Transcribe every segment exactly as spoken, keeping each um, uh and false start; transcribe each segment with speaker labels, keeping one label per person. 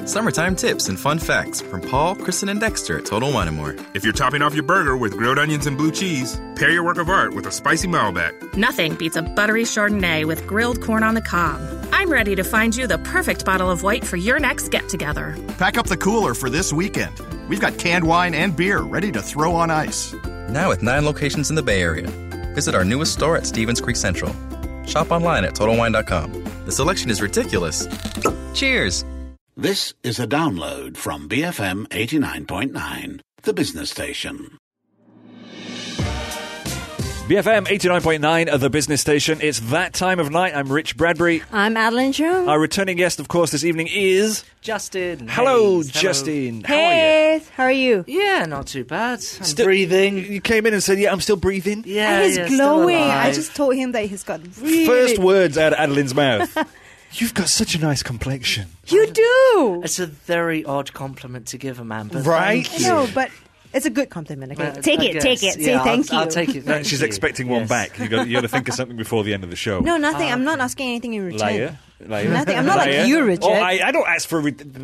Speaker 1: Summertime tips and fun facts from Paul, Kristen, and Dexter at Total Wine and More.
Speaker 2: If you're topping off your burger with grilled onions and blue cheese, pair your work of art with a spicy Malbec.
Speaker 3: Nothing beats a buttery Chardonnay with grilled corn on the cob. I'm ready to find you the perfect bottle of white for your next get-together.
Speaker 4: Pack up the cooler for this weekend. We've got canned wine and beer ready to throw on ice.
Speaker 1: Now with nine locations in the Bay Area. Visit our newest store at Stevens Creek Central. Shop online at Total Wine dot com. The selection is ridiculous. Cheers!
Speaker 5: This is a download from B F M eighty-nine point nine, the business station.
Speaker 6: B F M eighty-nine point nine, the business station. It's that time of night. I'm Rich Bradbury.
Speaker 7: I'm Adeline Chung.
Speaker 6: Our returning guest, of course, this evening is...
Speaker 8: Justin.
Speaker 6: Hello,
Speaker 8: Hayes.
Speaker 6: Justin.
Speaker 7: Hello.
Speaker 6: How are you?
Speaker 7: Hey, how are you?
Speaker 8: Yeah, not too bad. I'm
Speaker 6: Still-
Speaker 8: breathing.
Speaker 6: You came in and said, yeah, I'm still breathing.
Speaker 8: Yeah,
Speaker 7: And he's
Speaker 8: yeah, still
Speaker 7: glowing. I
Speaker 8: alive.
Speaker 7: just told him that he's got really...
Speaker 6: First words out of Adeline's mouth. You've got such a nice complexion.
Speaker 7: You do.
Speaker 8: It's a very odd compliment to give a man, but
Speaker 6: Right?
Speaker 8: thank
Speaker 7: I
Speaker 8: you.
Speaker 7: know, but it's a good compliment. Okay,
Speaker 8: Uh,
Speaker 7: take
Speaker 8: I
Speaker 7: it,
Speaker 8: guess.
Speaker 7: take it. Say
Speaker 8: Yeah,
Speaker 7: thank
Speaker 8: I'll,
Speaker 7: you.
Speaker 8: I'll take it. Thank
Speaker 6: She's
Speaker 8: you.
Speaker 6: expecting one
Speaker 8: Yes.
Speaker 6: back. You got, you got to think of something before the end of the show.
Speaker 7: No, nothing. I'm not asking anything in return.
Speaker 6: Liar. Liar.
Speaker 7: Nothing. I'm not like
Speaker 6: Liar.
Speaker 7: you, Richard.
Speaker 6: Oh, I, I don't ask for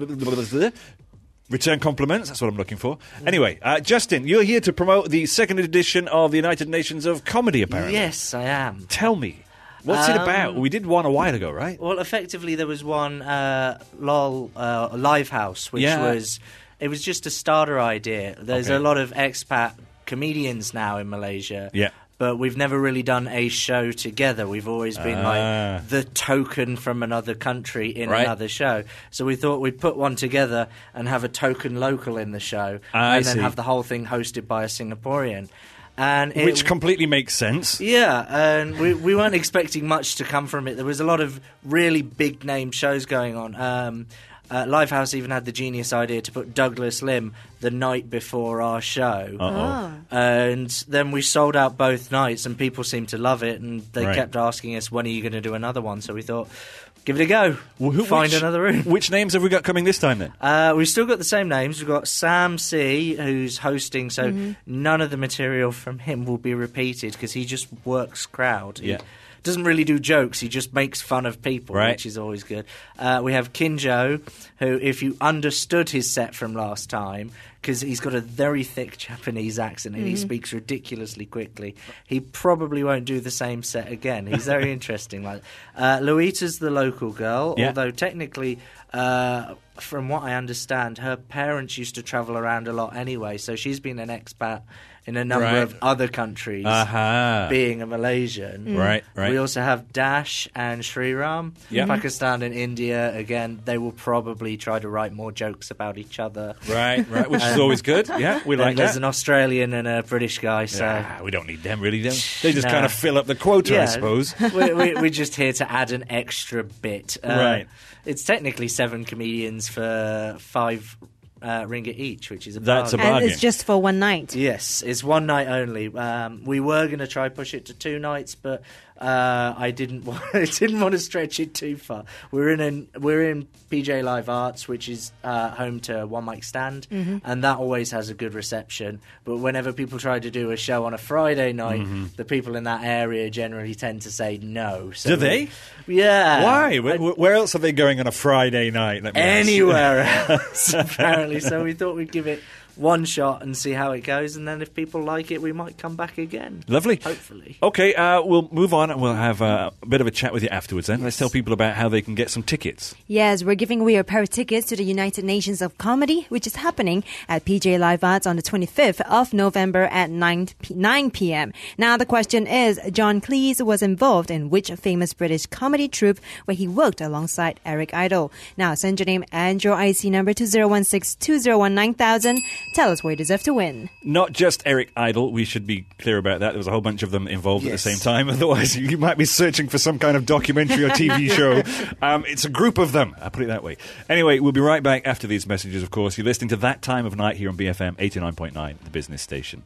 Speaker 6: re- return compliments. That's what I'm looking for. Anyway, uh, Justin, you're here to promote the second edition of the United Nations of Comedy, apparently.
Speaker 8: Yes, I am.
Speaker 6: Tell me. What's it
Speaker 8: Um,
Speaker 6: about? We did one a while ago, right?
Speaker 8: Well, effectively, there was one uh, LOL uh, Live House, which
Speaker 6: Yeah.
Speaker 8: was it was just a starter idea. There's
Speaker 6: Okay.
Speaker 8: a lot of expat comedians now in Malaysia.
Speaker 6: Yeah.
Speaker 8: But we've never really done a show together. We've always been
Speaker 6: Ah.
Speaker 8: like the token from another country in
Speaker 6: Right.
Speaker 8: another show. So we thought we'd put one together and have a token local in the show,
Speaker 6: I
Speaker 8: and then
Speaker 6: see.
Speaker 8: have the whole thing hosted by a Singaporean. And it,
Speaker 6: Which completely makes sense.
Speaker 8: yeah, and we we weren't expecting much to come from it. There was a lot of really big name shows going on. Um, uh, Lifehouse even had the genius idea to put Douglas Lim the night before our show,
Speaker 6: Uh-oh.
Speaker 8: and then we sold out both nights, and people seemed to love it, and they
Speaker 6: Right.
Speaker 8: kept asking us, "When are you going to do another one?" So we thought, give it a go.
Speaker 6: Well, who-
Speaker 8: Find
Speaker 6: which-
Speaker 8: another room.
Speaker 6: Which names have we got coming this time, then?
Speaker 8: Uh, we've still got the same names. We've got Sam C, who's hosting, so
Speaker 6: Mm-hmm.
Speaker 8: none of the material from him will be repeated because he just works crowd. He
Speaker 6: Yeah.
Speaker 8: doesn't really do jokes. He just makes fun of people,
Speaker 6: Right.
Speaker 8: which is always good. Uh, we have Kinjo, who, if you understood his set from last time, because he's got a very thick Japanese accent and
Speaker 6: Mm-hmm.
Speaker 8: he speaks ridiculously quickly, he probably won't do the same set again. He's very interesting. Like uh, Luita's the local girl,
Speaker 6: Yeah.
Speaker 8: although technically, uh, from what I understand, her parents used to travel around a lot anyway, so she's been an expat in a number
Speaker 6: Right.
Speaker 8: of other countries,
Speaker 6: Aha.
Speaker 8: being a Malaysian.
Speaker 6: Right, right.
Speaker 8: We also have Dash and Sriram.
Speaker 6: Yeah.
Speaker 8: Pakistan and India, again, they will probably try to write more jokes about each other.
Speaker 6: Right, right, which is always good. Yeah, we
Speaker 8: Then
Speaker 6: like
Speaker 8: there's
Speaker 6: that.
Speaker 8: an Australian and a British guy, so...
Speaker 6: Ah, we don't need them, really. Them. They just
Speaker 8: No.
Speaker 6: kind of fill up the quota, I
Speaker 8: Yeah.
Speaker 6: suppose.
Speaker 8: we, we, we're just here to add an extra bit. Uh,
Speaker 6: Right.
Speaker 8: It's technically seven comedians for five uh, ringgit each, which is a
Speaker 6: That's a
Speaker 8: bargain.
Speaker 6: bargain.
Speaker 7: And it's just for one night.
Speaker 8: Yes, it's one night only. Um, we were going to try push it to two nights, but uh, I didn't want I didn't want to stretch it too far. We're in an, we're in P J Live Arts, which is uh, home to One Mic Stand,
Speaker 7: Mm-hmm.
Speaker 8: and that always has a good reception. But whenever people try to do a show on a Friday night,
Speaker 6: Mm-hmm.
Speaker 8: the people in that area generally tend to say no. So
Speaker 6: Do they?
Speaker 8: Yeah.
Speaker 6: Why?
Speaker 8: I-
Speaker 6: Where, where else are they going on a Friday night? Let me ask.
Speaker 8: Anywhere else, apparently. So we thought we'd give it one shot and see how it goes, and then if people like it, we might come back again.
Speaker 6: Lovely.
Speaker 8: Hopefully.
Speaker 6: Okay, uh, we'll move on and we'll have uh, a bit of a chat with you afterwards then. Let's tell people about how they can get some tickets.
Speaker 7: Yes, we're giving away a pair of tickets to the United Nations of Comedy, which is happening at P J Live Arts on the twenty-fifth of November at nine p.m. Now, the question is, John Cleese was involved in which famous British comedy troupe where he worked alongside Eric Idle? Now, send your name and your I C number to zero one six two zero one nine thousand. Tell us where you deserve to win.
Speaker 6: Not just Eric Idle, we should be clear about that. There was a whole bunch of them involved at the
Speaker 8: Yes.
Speaker 6: same time. Otherwise, you might be searching for some kind of documentary or T V show. Um, it's a group of them, I'll put it that way. Anyway, we'll be right back after these messages, of course. You're listening to That Time of Night here on B F M eighty-nine point nine, the business station.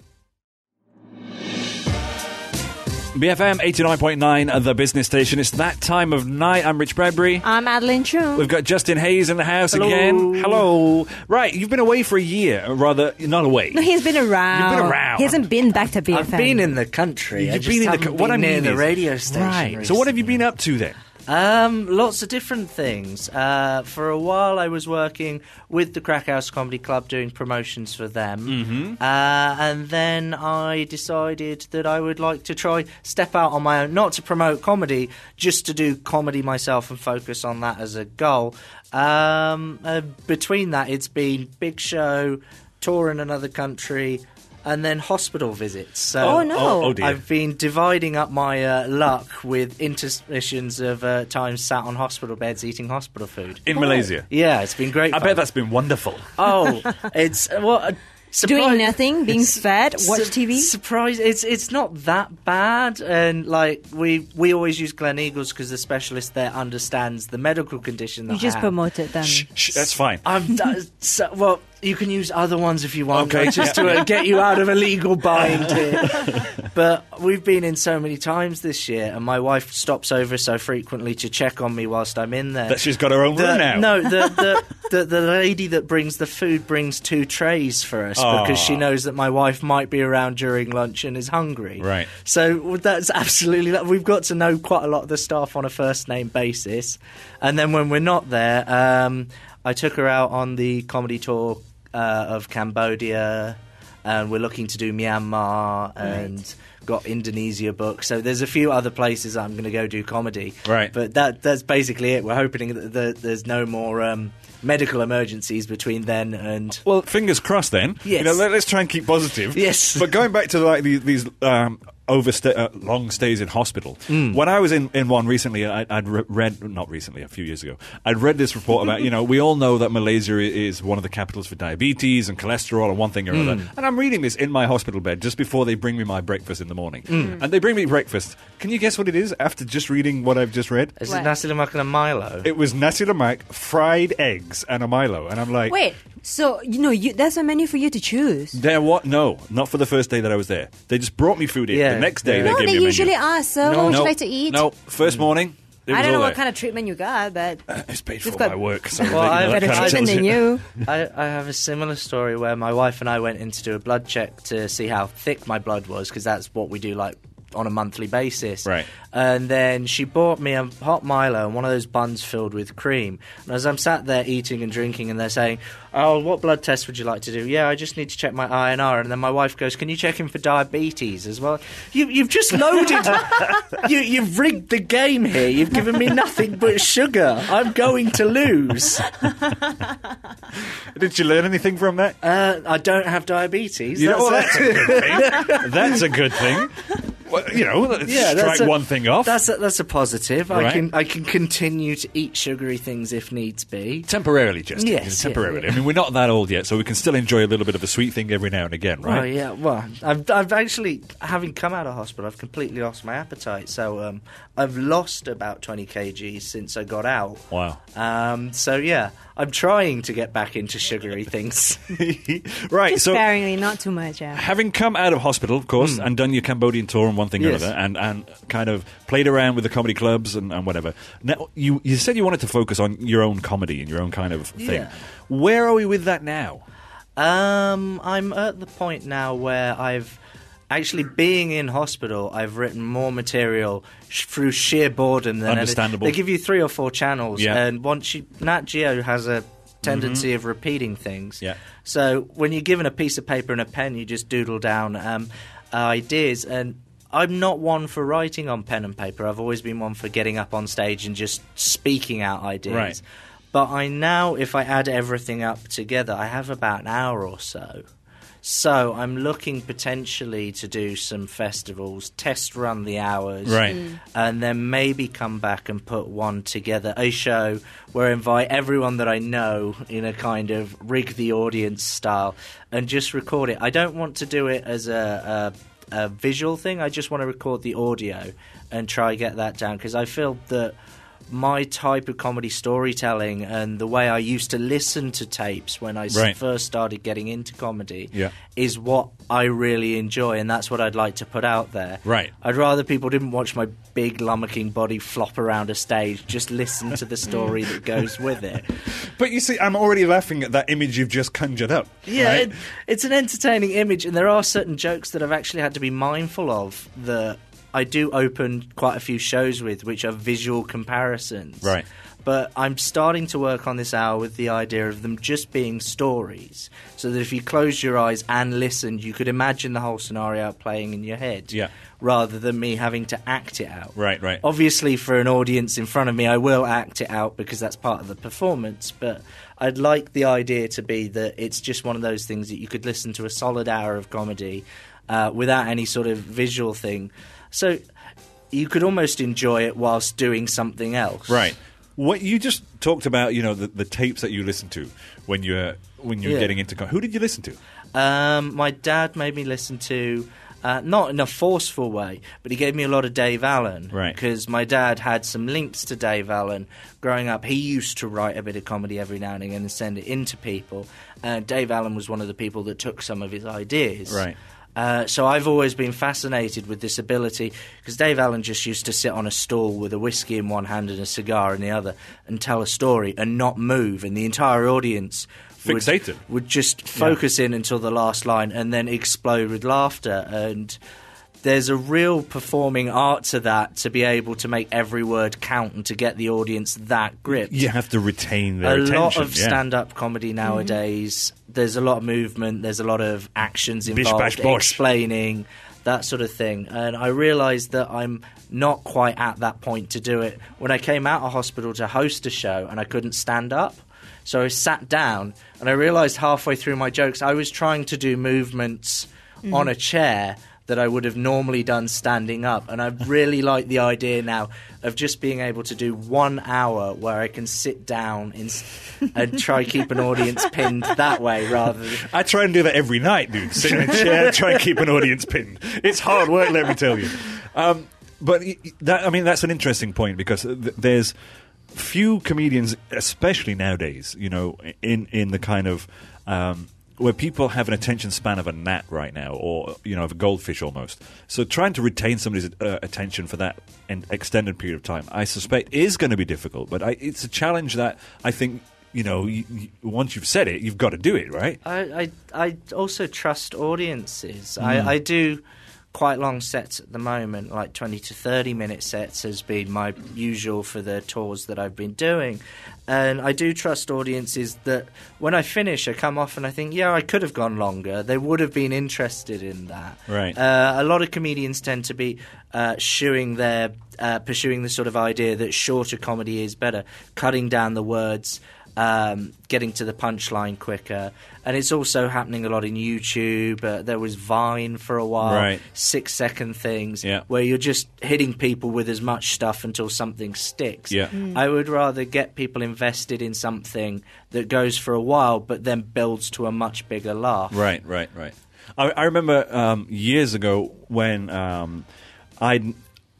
Speaker 6: B F M eighty-nine point nine, the business station. It's that time of night. I'm Rich Bradbury.
Speaker 7: I'm Adeline Chung.
Speaker 6: We've got Justin Hayes in the house
Speaker 8: Hello.
Speaker 6: again. Hello. Right, you've been away for a year. Or rather, not away.
Speaker 7: No, he's been around.
Speaker 6: You've been around.
Speaker 7: He hasn't been back to B F M.
Speaker 8: I've been in the country. I
Speaker 6: You've
Speaker 8: just
Speaker 6: been in the
Speaker 8: haven't
Speaker 6: co- what
Speaker 8: been
Speaker 6: I
Speaker 8: near
Speaker 6: mean
Speaker 8: the
Speaker 6: is-
Speaker 8: radio station.
Speaker 6: Right. So what have you been up to then?
Speaker 8: Um, lots of different things. Uh, for a while, I was working with the Crackhouse Comedy Club doing promotions for them,
Speaker 6: Mm-hmm.
Speaker 8: uh, and then I decided that I would like to try step out on my own, not to promote comedy, just to do comedy myself and focus on that as a goal. Um, uh, between that, it's been big show, tour in another country, and then hospital visits. So
Speaker 7: Oh, no.
Speaker 6: Oh, oh dear.
Speaker 8: I've been dividing up my uh, luck with intermissions of uh, times sat on hospital beds eating hospital food.
Speaker 6: In Malaysia.
Speaker 8: Yeah, it's been great.
Speaker 6: I
Speaker 8: fun.
Speaker 6: bet that's been wonderful.
Speaker 8: Oh, it's uh, well. Uh,
Speaker 7: Doing
Speaker 8: surpri-
Speaker 7: nothing, being fed, watch
Speaker 8: Su-
Speaker 7: T V.
Speaker 8: Surprise! It's it's not that bad, and like we we always use Glen Eagles because the specialist there understands the medical condition. That
Speaker 7: You just
Speaker 8: I have.
Speaker 7: promoted them.
Speaker 6: Shh, shh, that's fine.
Speaker 8: I'm d- so, well. You can use other ones if you want,
Speaker 6: Okay.
Speaker 8: like, just to uh, get you out of a legal bind here. But we've been in so many times this year, and my wife stops over so frequently to check on me whilst I'm in there.
Speaker 6: That she's got her own
Speaker 8: The-
Speaker 6: room now.
Speaker 8: No, the, the, the, the lady that brings the food brings two trays for us
Speaker 6: Aw.
Speaker 8: because she knows that my wife might be around during lunch and is hungry.
Speaker 6: Right.
Speaker 8: So that's absolutely... We've got to know quite a lot of the staff on a first-name basis. And then when we're not there, um, I took her out on the comedy tour uh, of Cambodia, and we're looking to do Myanmar and... got Indonesia booked, so there's a few other places I'm going to go do comedy.
Speaker 6: Right.
Speaker 8: But that that's basically it. We're hoping that the, there's no more um, medical emergencies between then and...
Speaker 6: Well, fingers crossed then.
Speaker 8: Yes.
Speaker 6: You know, let, us try and keep positive.
Speaker 8: Yes.
Speaker 6: But going back to like these, these um, overstay, uh, long stays in hospital.
Speaker 8: Mm.
Speaker 6: When I was in, in one recently, I, I'd re- read, not recently, a few years ago, I'd read this report about, you know, we all know that Malaysia is one of the capitals for diabetes and cholesterol and one thing or
Speaker 8: Mm.
Speaker 6: another. And I'm reading this in my hospital bed just before they bring me my breakfast in the morning.
Speaker 8: Mm.
Speaker 6: And they bring me breakfast. Can you guess what it is after just reading what I've just read?
Speaker 8: Is
Speaker 7: What?
Speaker 8: it nasi lemak and a Milo?
Speaker 6: It was nasi lemak, fried eggs, and a Milo. And I'm like...
Speaker 7: Wait, so you know, you, there's a menu for you to choose.
Speaker 6: There what? No, not for the first day that I was there. They just brought me food in.
Speaker 8: Yeah,
Speaker 6: the next day
Speaker 8: yeah.
Speaker 6: they
Speaker 7: No,
Speaker 6: gave
Speaker 7: they
Speaker 6: me a
Speaker 7: usually
Speaker 6: menu.
Speaker 7: ask, so
Speaker 8: No.
Speaker 7: what would
Speaker 6: no,
Speaker 7: you like to eat?
Speaker 6: No, first morning. It
Speaker 7: I
Speaker 6: was
Speaker 7: don't know
Speaker 6: all
Speaker 7: what
Speaker 6: there.
Speaker 7: kind of treatment you got, but
Speaker 6: It's paid for
Speaker 7: you've
Speaker 6: by
Speaker 7: got
Speaker 6: work. So
Speaker 8: Well,
Speaker 6: you know,
Speaker 8: I've
Speaker 6: that
Speaker 8: better
Speaker 6: kind of
Speaker 7: treatment
Speaker 6: tells
Speaker 7: than
Speaker 6: you.
Speaker 7: you.
Speaker 8: I, I have a similar story where my wife and I went in to do a blood check to see how thick my blood was, because that's what we do like on a monthly basis.
Speaker 6: Right.
Speaker 8: And then she bought me a hot Milo and one of those buns filled with cream. And as I'm sat there eating and drinking, and they're saying, "Oh, what blood test would you like to do?" "Yeah, I just need to check my I N R." And then my wife goes, "Can you check him for diabetes as well?" You, you've just loaded. you, you've rigged the game here. You've given me nothing but sugar. I'm going to lose.
Speaker 6: Did you learn anything from that?
Speaker 8: Uh, I don't have diabetes.
Speaker 6: You know, well,
Speaker 8: That's
Speaker 6: that's a good thing. That's a good thing. Well, you know, let's
Speaker 8: Yeah,
Speaker 6: strike
Speaker 8: that's a-
Speaker 6: one thing off.
Speaker 8: That's a, that's a positive. I
Speaker 6: Right.
Speaker 8: can I can continue to eat sugary things if needs be.
Speaker 6: Temporarily, just
Speaker 8: Yes,
Speaker 6: temporarily.
Speaker 8: yeah, yeah.
Speaker 6: I mean, we're not that old yet, so we can still enjoy a little bit of a sweet thing every now and again, right?
Speaker 8: Oh yeah, well, I've I've actually, having come out of hospital, I've completely lost my appetite. So um, I've lost about twenty kilograms since I got out.
Speaker 6: Wow.
Speaker 8: Um, so yeah, I'm trying to get back into sugary things.
Speaker 6: Right.
Speaker 7: just
Speaker 6: So,
Speaker 7: sparingly, not too much. Yeah.
Speaker 6: having come out of hospital, of course, and done your Cambodian tour and one thing or
Speaker 8: Yes.
Speaker 6: another, and, and kind of played around with the comedy clubs and, and whatever. Now, you, you said you wanted to focus on your own comedy and your own kind of thing.
Speaker 8: Yeah.
Speaker 6: Where are we with that now?
Speaker 8: Um, I'm at the point now where I've actually, being in hospital, I've written more material sh- through sheer boredom than
Speaker 6: Understandable.
Speaker 8: They give you three or four channels,
Speaker 6: Yeah.
Speaker 8: and once you, Nat Geo has a tendency of repeating things.
Speaker 6: Yeah.
Speaker 8: So when you're given a piece of paper and a pen, you just doodle down um, ideas. And I'm not one for writing on pen and paper. I've always been one for getting up on stage and just speaking out ideas.
Speaker 6: Right.
Speaker 8: But I now, if I add everything up together, I have about an hour or so. So I'm looking potentially to do some festivals, test run the hours,
Speaker 6: Right. Mm.
Speaker 8: and then maybe come back and put one together, a show where I invite everyone that I know in a kind of rig the audience style and just record it. I don't want to do it as a, a, a visual thing. I just want to record the audio and try get that down, because I feel that my type of comedy storytelling and the way I used to listen to tapes when I s-
Speaker 6: Right.
Speaker 8: first started getting into comedy
Speaker 6: Yeah.
Speaker 8: is what I really enjoy, and that's what I'd like to put out there.
Speaker 6: Right.
Speaker 8: I'd rather people didn't watch my big lummoxing body flop around a stage, just listen to the story that goes with it.
Speaker 6: But you see, I'm already laughing at that image you've just conjured up.
Speaker 8: Yeah,
Speaker 6: right?
Speaker 8: it, it's an entertaining image, and there are certain jokes that I've actually had to be mindful of that I do open quite a few shows with, which are visual comparisons.
Speaker 6: Right.
Speaker 8: But I'm starting to work on this hour with the idea of them just being stories, so that if you closed your eyes and listened, you could imagine the whole scenario playing in your head,
Speaker 6: Yeah.
Speaker 8: rather than me having to act it out.
Speaker 6: Right, right.
Speaker 8: Obviously, for an audience in front of me, I will act it out because that's part of the performance, but I'd like the idea to be that it's just one of those things that you could listen to a solid hour of comedy uh, without any sort of visual thing. So you could almost enjoy it whilst doing something else.
Speaker 6: Right. What you just talked about, you know, the, the tapes that you listen to when you're when you're
Speaker 8: Yeah.
Speaker 6: getting into. Who did you listen to?
Speaker 8: Um, my dad made me listen to, uh, not in a forceful way, but he gave me a lot of Dave Allen.
Speaker 6: Right.
Speaker 8: Because my dad had some links to Dave Allen growing up. He used to write a bit of comedy every now and again and send it in to people. And Dave Allen was one of the people that took some of his ideas.
Speaker 6: Right.
Speaker 8: Uh, so I've always been fascinated with this ability, because Dave Allen just used to sit on a stool with a whiskey in one hand and a cigar in the other and tell a story and not move, and the entire audience would,
Speaker 6: Fixated.
Speaker 8: would just focus in until the last line and then explode with laughter. And there's a real performing art to that, to be able to make every word count and to get the audience that gripped.
Speaker 6: You have to retain their
Speaker 8: a
Speaker 6: attention.
Speaker 8: lot of
Speaker 6: yeah.
Speaker 8: stand-up comedy nowadays, there's a lot of movement, there's a lot of actions
Speaker 6: Bish,
Speaker 8: involved,
Speaker 6: bash, bosh.
Speaker 8: explaining, that sort of thing. And I realised that I'm not quite at that point to do it. When I came out of hospital to host a show and I couldn't stand up, so I sat down and I realised halfway through my jokes I was trying to do movements on a chair that I would have normally done standing up. And I really like the idea now of just being able to do one hour where I can sit down in, and try keep an audience pinned that way rather than...
Speaker 6: I try and do that every night, dude. Sit in a chair, try and keep an audience pinned. It's hard work, let me tell you. Um, but that, I mean, that's an interesting point, because th- there's few comedians, especially nowadays, you know, in, in the kind of... Um, where people have an attention span of a gnat right now, or, you know, of a goldfish almost. So trying to retain somebody's uh, attention for that an extended period of time, I suspect, is going to be difficult. But I, it's a challenge that I think, you know, you, you, once you've said it, you've got to do it, right?
Speaker 8: I, I, I also trust audiences.
Speaker 6: Mm.
Speaker 8: I, I do quite long sets at the moment, like twenty to thirty minute sets has been my usual for the tours that I've been doing. And I do trust audiences that when I finish, I come off and I think, yeah, I could have gone longer. They would have been interested in that.
Speaker 6: Right.
Speaker 8: Uh, a lot of comedians tend to be uh, shooing their, uh, pursuing the sort of idea that shorter comedy is better, cutting down the words, um, getting to the punchline quicker. And it's also happening a lot in YouTube. Uh, there was Vine for a while,
Speaker 6: Right.
Speaker 8: six-second things,
Speaker 6: Yeah.
Speaker 8: where you're just hitting people with as much stuff until something sticks.
Speaker 6: Yeah.
Speaker 8: I would rather get people invested in something that goes for a while but then builds to a much bigger laugh.
Speaker 6: Right, right, right. I, I remember um, years ago when um, I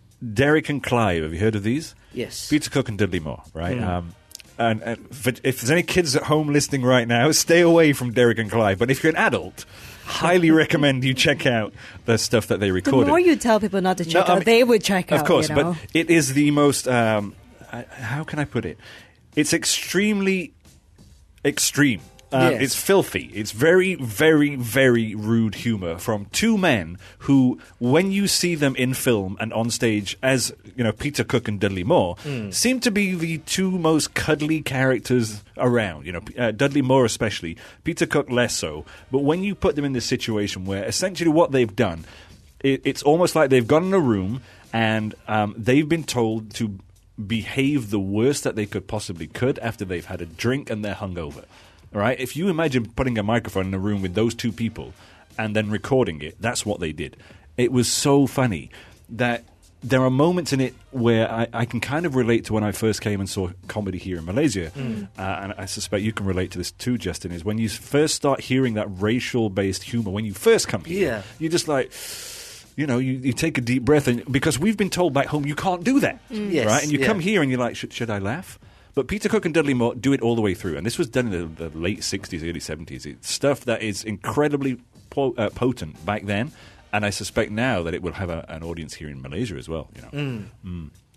Speaker 6: Derek and Clive. Have you heard of these?
Speaker 8: Yes.
Speaker 6: Peter Cook and Dudley Moore, right?
Speaker 8: Mm.
Speaker 6: Um, and, and for, if there's any kids at home listening right now, stay away from Derek and Clive. But if you're an adult, highly recommend you check out the stuff that they
Speaker 7: The
Speaker 6: recorded.
Speaker 7: more you tell people not to check
Speaker 6: No, I
Speaker 7: out,
Speaker 6: mean,
Speaker 7: they would check out.
Speaker 6: Of course,
Speaker 7: you know?
Speaker 6: but it is the most. Um, uh, how can I put it? It's extremely extreme. Uh,
Speaker 8: Yes.
Speaker 6: It's filthy. It's very, very, very rude humor from two men who, when you see them in film and on stage as, you know, Peter Cook and Dudley Moore, seem to be the two most cuddly characters around. You know, uh, Dudley Moore especially, Peter Cook less so. But when you put them in this situation where essentially what they've done, it, it's almost like they've gone in a room and um, they've been told to behave the worst that they could possibly could after they've had a drink and they're hungover. All right? If you imagine putting a microphone in a room with those two people and then recording it, that's what they did. It was so funny that there are moments in it where I, I can kind of relate to when I first came and saw comedy here in Malaysia. Mm. Uh, and I suspect you can relate to this too, Justin, is when you first start hearing that racial-based humor, when you first come here,
Speaker 8: Yeah.
Speaker 6: you're just like... You know, you, you take a deep breath, and because we've been told back home you can't do that,
Speaker 8: Yes,
Speaker 6: right? And you
Speaker 8: yeah.
Speaker 6: come here and you're like, should, should I laugh? But Peter Cook and Dudley Moore do it all the way through, and this was done in the, the late sixties, early seventies. It's stuff that is incredibly po- uh, potent back then, and I suspect now that it will have a, an audience here in Malaysia as well. You know.
Speaker 8: Mm.
Speaker 6: Mm.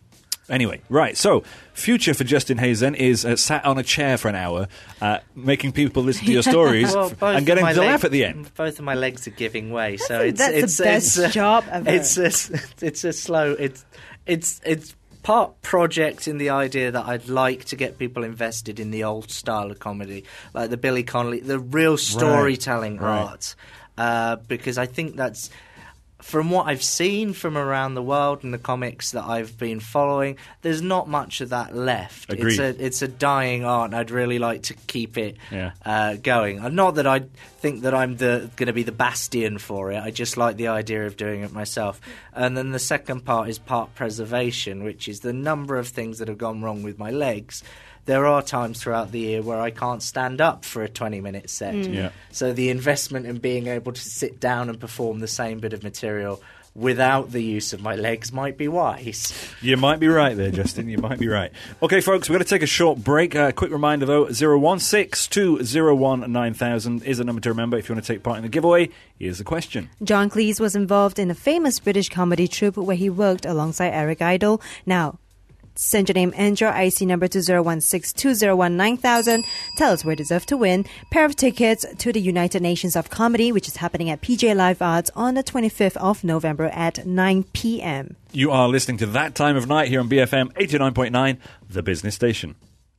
Speaker 6: Anyway, right, so future for Justin Hayes then is uh, sat on a chair for an hour, uh, making people listen to your stories
Speaker 8: Well,
Speaker 6: f-
Speaker 8: both
Speaker 6: and getting
Speaker 8: of my
Speaker 6: to
Speaker 8: leg-
Speaker 6: laugh at the end.
Speaker 8: Both of my legs are giving way, so
Speaker 7: That's-
Speaker 8: it's
Speaker 7: that's
Speaker 8: it's
Speaker 7: the best
Speaker 8: it's,
Speaker 7: job ever.
Speaker 8: It's a, it's a slow. It's it's it's part project in the idea that I'd like to get people invested in the old style of comedy, like the Billy Connolly, the real storytelling
Speaker 6: right.
Speaker 8: art, uh, because I think that's. From what I've seen from around the world and the comics that I've been following, there's not much of that left.
Speaker 6: Agreed.
Speaker 8: It's a it's a dying art, and I'd really like to keep it
Speaker 6: Yeah.
Speaker 8: uh, going. And not that I think that I'm the going to be the bastion for it. I just like the idea of doing it myself. And then the second part is part preservation, which is the number of things that have gone wrong with my legs. There are times throughout the year where I can't stand up for a twenty-minute set.
Speaker 6: Yeah.
Speaker 8: So the investment in being able to sit down and perform the same bit of material without the use of my legs might be wise.
Speaker 6: You might be right there, Justin. You might be right. Okay, folks, we're going to take a short break. Uh, quick reminder, though, zero one six two zero one nine thousand is the number to remember if you want to take part in the giveaway. Here's the question.
Speaker 7: John Cleese was involved in a famous British comedy troupe where he worked alongside Eric Idle. Now, send your name and your I C number to zero one six two zero one nine thousand. Tell us where you deserve to win. Pair of tickets to the United Nations of Comedy, which is happening at P J Live Arts on the twenty-fifth of November at nine p.m.
Speaker 6: You are listening to That Time of Night here on B F M eighty-nine point nine, the business station.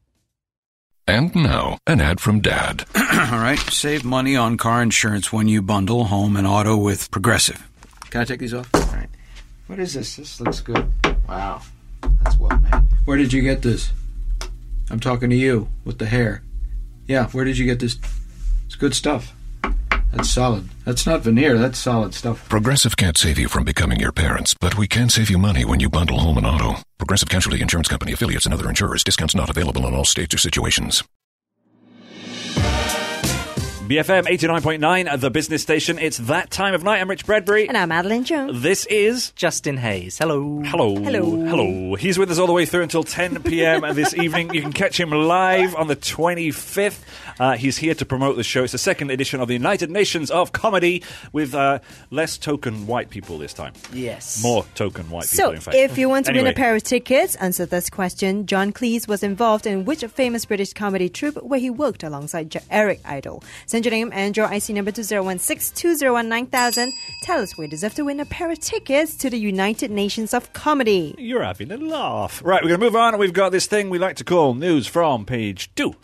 Speaker 9: And now, an ad from Dad.
Speaker 10: All right, save money on car insurance when you bundle home and auto with Progressive. Can I take these off? All right. What is this? This looks good. Wow. That's well made. Where did you get this? I'm talking to you with the hair. Yeah, where did you get this? It's good stuff. That's solid. That's not veneer, that's solid stuff.
Speaker 9: Progressive can't save you from becoming your parents, but we can save you money when you bundle home and auto. Progressive Casualty Insurance Company, affiliates, and other insurers. Discounts not available in all states or situations.
Speaker 6: B F M eighty-nine point nine, the business station. It's That Time of Night. I'm Rich Bradbury.
Speaker 7: And I'm Madeline Jones.
Speaker 6: This is
Speaker 8: Justin Hayes. Hello.
Speaker 6: Hello.
Speaker 7: Hello.
Speaker 6: Hello. He's with us all the way through until ten p.m. this evening. You can catch him live on the twenty-fifth. Uh, he's here to promote the show. It's the second edition of the United Nations of Comedy with uh, less token white people this time.
Speaker 8: Yes.
Speaker 6: More token white people,
Speaker 7: So,
Speaker 6: in fact.
Speaker 7: if you want to
Speaker 6: Anyway.
Speaker 7: win a pair of tickets, answer this question. John Cleese was involved in which famous British comedy troupe where he worked alongside J- Eric Idle? Send your name and your I C number to zero one six two zero one nine thousand. Tell us where you deserve to win a pair of tickets to the United Nations of Comedy.
Speaker 6: You're having a laugh. Right, we're going to move on. We've got this thing we like to call News from Page two.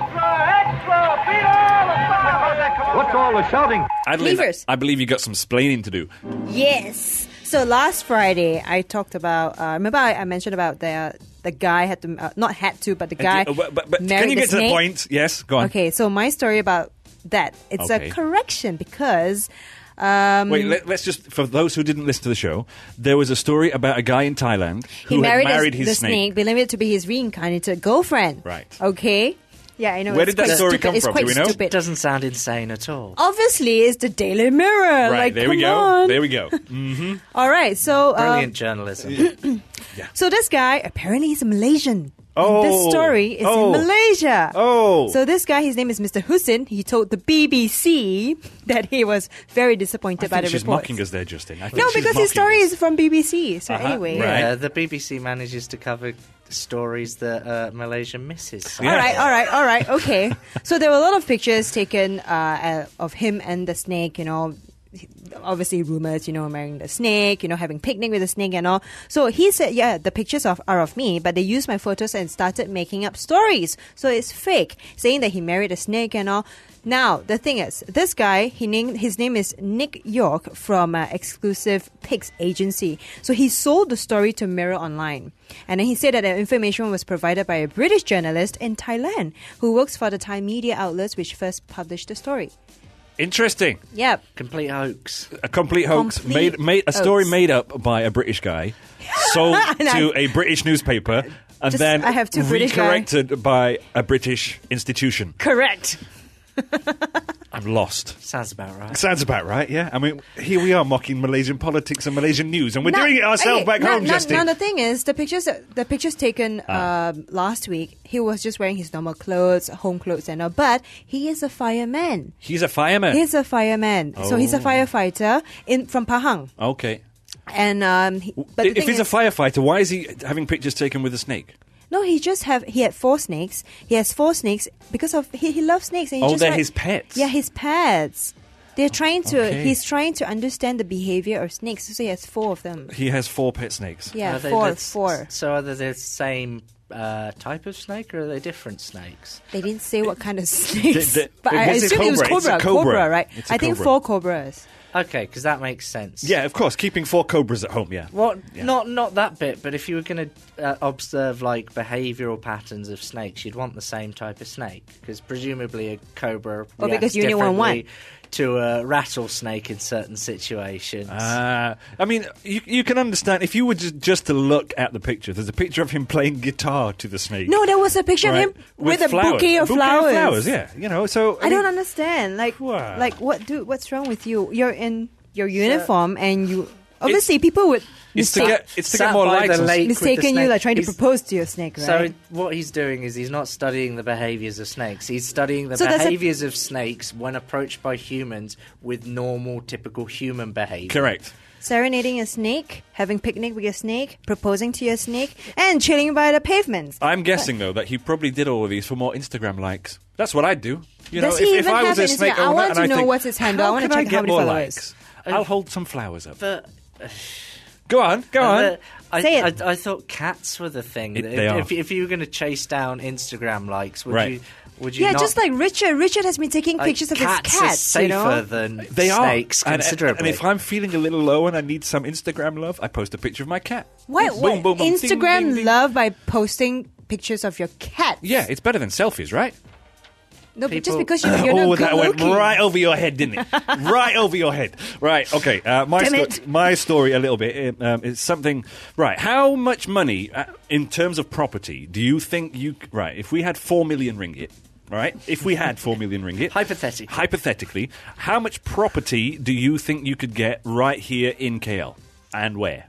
Speaker 11: What's all the shouting?
Speaker 6: Adeline,
Speaker 7: Cleavers.
Speaker 6: I believe you got some splaining to do.
Speaker 7: Yes. So last Friday, I talked about. Uh, remember, I, I mentioned about the the guy had to uh, not had to, but the guy.
Speaker 6: Uh, but but, but
Speaker 7: married
Speaker 6: can you
Speaker 7: the
Speaker 6: get to the
Speaker 7: snake.
Speaker 6: point? Yes, go on.
Speaker 7: Okay, so my story about that it's
Speaker 6: Okay.
Speaker 7: a correction because. Um,
Speaker 6: Wait, let, let's just, for those who didn't listen to the show, there was a story about a guy in Thailand who
Speaker 7: he married,
Speaker 6: had married
Speaker 7: his,
Speaker 6: his
Speaker 7: the snake, believing it to be his reincarnated girlfriend.
Speaker 6: Right.
Speaker 7: Okay. Yeah, I know.
Speaker 6: Where
Speaker 7: it's
Speaker 6: did that
Speaker 7: quite
Speaker 6: story
Speaker 7: stupid.
Speaker 6: come
Speaker 7: It's
Speaker 6: from?
Speaker 7: quite
Speaker 6: Do we know?
Speaker 7: stupid.
Speaker 8: It doesn't sound insane at all.
Speaker 7: Obviously, it's the Daily Mirror.
Speaker 6: Right,
Speaker 7: like,
Speaker 6: there we
Speaker 7: come
Speaker 6: go.
Speaker 7: on.
Speaker 6: There we go. Mm-hmm.
Speaker 7: All right, so um,
Speaker 8: Brilliant journalism.
Speaker 7: so this guy apparently is a Malaysian.
Speaker 6: Oh.
Speaker 7: This story is
Speaker 6: Oh.
Speaker 7: in Malaysia.
Speaker 6: Oh.
Speaker 7: So this guy, his name is Mister Hussein. He told the B B C that he was very disappointed
Speaker 6: I
Speaker 7: by
Speaker 6: think
Speaker 7: the
Speaker 6: she's
Speaker 7: reports.
Speaker 6: mocking us there, Justin. I think
Speaker 7: No,
Speaker 6: she's
Speaker 7: because his
Speaker 6: mocking
Speaker 7: story
Speaker 6: us.
Speaker 7: is from B B C. So
Speaker 6: Uh-huh.
Speaker 7: anyway.
Speaker 6: Right.
Speaker 8: Yeah, the B B C manages to cover stories that uh, Malaysia misses.
Speaker 7: All right, all right, all right, okay. So there were a lot of pictures taken uh, uh, of him and the snake, you know, obviously rumors, you know, marrying the snake, you know, having picnic with the snake and all. So he said, yeah, the pictures of, are of me, but they used my photos and started making up stories. So it's fake, saying that he married a snake and all. Now, the thing is, this guy, he named, his name is Nick York from uh, Exclusive Pics Agency. So he sold the story to Mirror Online. And then he said that the information was provided by a British journalist in Thailand who works for the Thai media outlets which first published the story.
Speaker 6: Interesting.
Speaker 7: Yep.
Speaker 8: Complete hoax.
Speaker 6: A complete hoax.
Speaker 7: Complete
Speaker 6: made, made A story
Speaker 7: hoax.
Speaker 6: made up by a British guy, sold
Speaker 7: And
Speaker 6: to
Speaker 7: I-
Speaker 6: a British newspaper, and
Speaker 7: Just-
Speaker 6: then
Speaker 7: I have two British guy-
Speaker 6: recorrected by a British institution.
Speaker 7: Correct.
Speaker 6: I'm lost.
Speaker 8: Sounds about right.
Speaker 6: Sounds about right, yeah. I mean, here we are mocking Malaysian politics and Malaysian news, and we're
Speaker 7: Now-
Speaker 6: doing it ourselves
Speaker 7: okay,
Speaker 6: back
Speaker 7: now,
Speaker 6: home,
Speaker 7: now,
Speaker 6: Justin.
Speaker 7: Now the thing is, the pictures, the pictures taken
Speaker 6: Ah.
Speaker 7: um, last week, he was just wearing his normal clothes, home clothes, and all. But he is a fireman.
Speaker 6: He's a fireman.
Speaker 7: He's a fireman, so he's a
Speaker 6: Oh.
Speaker 7: firefighter in from Pahang.
Speaker 6: Okay.
Speaker 7: And um, he, but the
Speaker 6: if
Speaker 7: thing
Speaker 6: he's
Speaker 7: is,
Speaker 6: a firefighter, why is he having pictures taken with a snake?
Speaker 7: no, he just have he had four snakes. He has four snakes because of he, he loves snakes. And he
Speaker 6: Oh,
Speaker 7: just
Speaker 6: they're
Speaker 7: like-
Speaker 6: his pets.
Speaker 7: Yeah, his pets. They're trying to.
Speaker 6: Okay.
Speaker 7: He's trying to understand the behavior of snakes. So he has four of them.
Speaker 6: He has four pet snakes.
Speaker 7: Yeah,
Speaker 8: Are they
Speaker 7: four,
Speaker 8: the-
Speaker 7: four.
Speaker 8: So are they the same uh, type of snake, or are they different snakes?
Speaker 7: They didn't say what kind of snakes,
Speaker 6: the-
Speaker 7: but I
Speaker 6: it's a
Speaker 7: assume it was
Speaker 6: cobra. It's a
Speaker 7: cobra.
Speaker 6: cobra.
Speaker 7: right?
Speaker 6: It's a
Speaker 7: I think
Speaker 6: cobra.
Speaker 7: four cobras.
Speaker 8: Okay, because that makes sense.
Speaker 6: Yeah, of course. Keeping four cobras at home, yeah.
Speaker 8: What?
Speaker 6: Yeah.
Speaker 8: Not not that bit, but if you were going to uh, observe like behavioural patterns of snakes, you'd want the same type of snake, because presumably a cobra
Speaker 7: Oh,
Speaker 8: reacts
Speaker 7: because you only want one.
Speaker 8: differently to a rattlesnake in certain situations.
Speaker 6: Uh, I mean, you, you can understand if you were just, just to look at the picture. There's a picture of him playing guitar to the snake.
Speaker 7: No, there was a picture
Speaker 6: Right.
Speaker 7: of him with, a
Speaker 6: flowers.
Speaker 7: bouquet of
Speaker 6: bouquet
Speaker 7: flowers.
Speaker 6: Of flowers, yeah. You know, so
Speaker 7: I,
Speaker 6: mean,
Speaker 7: don't understand. Like,
Speaker 6: Wow.
Speaker 7: like what? Dude, what's wrong with you? You're in your uniform, and you obviously people would
Speaker 6: It's to
Speaker 7: mistake,
Speaker 6: get it's to
Speaker 8: Sat
Speaker 6: get more
Speaker 8: by
Speaker 6: likes.
Speaker 8: the
Speaker 6: on-
Speaker 8: lake with the
Speaker 7: mistaken you
Speaker 8: snake.
Speaker 7: like trying to
Speaker 8: He's-
Speaker 7: propose to your snake, right?
Speaker 8: So what he's doing is he's not studying the behaviours of snakes. He's studying the
Speaker 7: So there's a-
Speaker 8: behaviours of snakes when approached by humans with normal, typical human behaviour.
Speaker 6: Correct.
Speaker 7: Serenading a snake, having picnic with your snake, proposing to your snake, and chilling by the pavements.
Speaker 6: I'm guessing though that he probably did all of these for more Instagram likes. That's what I'd do. You
Speaker 7: Does
Speaker 6: know,
Speaker 7: he
Speaker 6: if, if
Speaker 7: even
Speaker 6: I was
Speaker 7: have
Speaker 6: a
Speaker 7: an
Speaker 6: snake
Speaker 7: Instagram? I
Speaker 6: owner
Speaker 7: want
Speaker 6: and
Speaker 7: to
Speaker 6: I
Speaker 7: know
Speaker 6: think,
Speaker 7: what's his handle. I
Speaker 6: how
Speaker 7: wanna
Speaker 6: can
Speaker 7: check
Speaker 6: I
Speaker 7: how
Speaker 6: get
Speaker 7: many
Speaker 6: more
Speaker 7: followers.
Speaker 6: likes? I'll hold some flowers up.
Speaker 8: But
Speaker 6: Go on, go
Speaker 8: Uh,
Speaker 6: on.
Speaker 8: the- I,
Speaker 7: Say it.
Speaker 8: I, I thought cats were the thing.
Speaker 6: It-
Speaker 8: if,
Speaker 6: they are.
Speaker 8: if, if you were going to chase down Instagram likes, would
Speaker 6: Right.
Speaker 8: you? Would you
Speaker 7: Yeah,
Speaker 8: not,
Speaker 7: just like Richard. Richard has been taking
Speaker 8: like,
Speaker 7: pictures of
Speaker 8: cats
Speaker 7: his
Speaker 8: are
Speaker 7: cats.
Speaker 8: safer
Speaker 7: You know,
Speaker 8: than
Speaker 6: They
Speaker 8: snakes
Speaker 6: are. And-
Speaker 8: considerably.
Speaker 6: And, if I'm feeling a little low and I need some Instagram love, I post a picture of my cat.
Speaker 7: what?
Speaker 6: Boom,
Speaker 7: what?
Speaker 6: boom, boom, ding,
Speaker 7: Instagram
Speaker 6: ding, ding.
Speaker 7: love by posting pictures of your cat.
Speaker 6: Yeah, it's better than selfies, right?
Speaker 7: No, but just
Speaker 8: People-
Speaker 7: because you're, you're
Speaker 6: oh,
Speaker 7: not good
Speaker 6: that went
Speaker 7: looking.
Speaker 6: right over your head, didn't it? Right over your head. Right, okay. Uh, my,
Speaker 7: Damn
Speaker 6: sto-
Speaker 7: it.
Speaker 6: my story, a little bit, um, is something. Right, how much money, uh, in terms of property, do you think you. c- Right, if we had four million ringgit, right? If we had four million ringgit.
Speaker 8: Hypothetically.
Speaker 6: Hypothetically, how much property do you think you could get right here in K L? And where?